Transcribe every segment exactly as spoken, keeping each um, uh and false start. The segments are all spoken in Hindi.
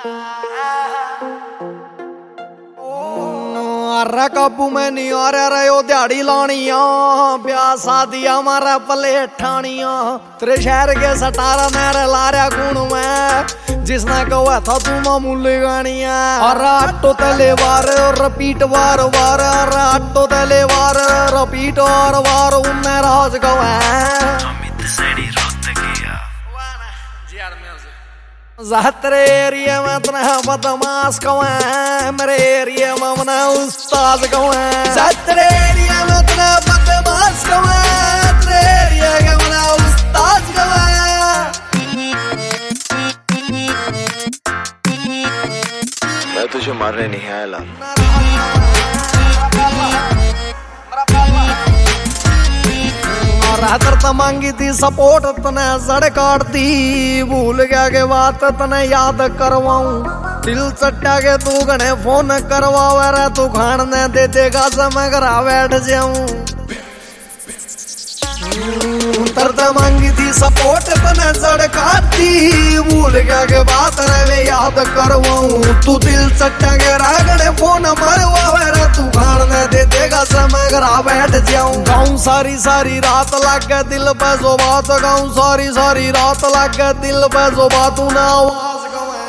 अरे काबू में नहीं आ रहे हो दिहाड़ी लानिया ब्याह शादियां मारा पले ठानिया तेरे शहर के सटारा मेरे लारा गुण में जिसने कहा था तू मामूली गानिया। अरे आटो तले वार रिपीट वार वार अरे आटो तले वार रिपीट और वार उन्हें राज गवा तेरे एरिया में तना बदमाश कौन मेरे एरिया में मना उस्ताद कौन तेरे एरिया में तना बदमाश कौन तेरे एरिया के मना उस्ताद कौन। मैं तुझे मारने नहीं आया ला रातर त मांगी थी सपोर्ट तने जड़ काटती भूल गया के बात तने याद करवाऊं दिल चट्टा के तू गणे फोन करवावे रे तू खान ने दे देगा समय घरा बैठ जाऊं तरत मांगी थी सपोर्ट तने जड़ काटती भूल गया के बात रे याद करवाऊं तू दिल चट्टा के रागणे फोन मरवावे रे तू खान ने दे देगा समय घरा बैठ जाऊं गाऊं सारी सारी रात लग गए दिल पे जो बात गाऊं सारी सारी रात लग गए दिल पे जो बात ना आवाज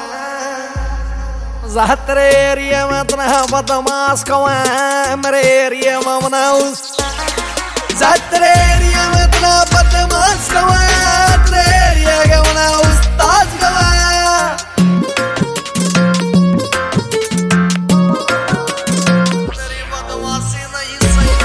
कौन तेरे एरिया में तना बदमाश कौन मेरे एरिया में मना उस तेरे एरिया में तना बदमाश कौन तेरे एरिया के मना उस्ताद कौन। तेरी बदमाशी नहीं सही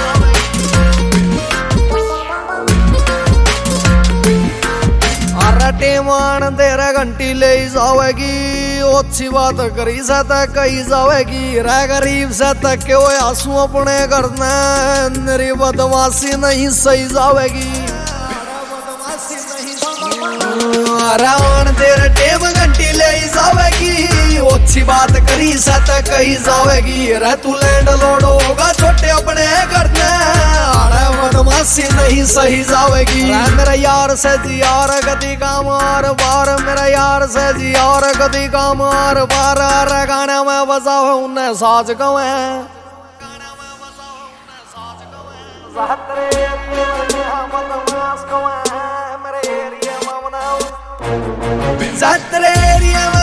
अरे टेमान तेरा घंटी ले जावेगी अच्छी बात करी से तक कही जावेगी रे गरीब से तक के वो आंसू अपने करना मेरी बदमाशी नहीं सही जावेगी रावण तेरे टेम घंटी ले जावेगी अच्छी बात करी से तक कही जावेगी रे तू लैंड लोड होगा छोटे अपने करना बदमाशी नहीं सही जावेगी मेरा यार से जी यार गति काम और बार मेरा यार से जी यार गति काम और बार अरे गाना में बजाओ उन्हें साज गवे मेरे एरिया में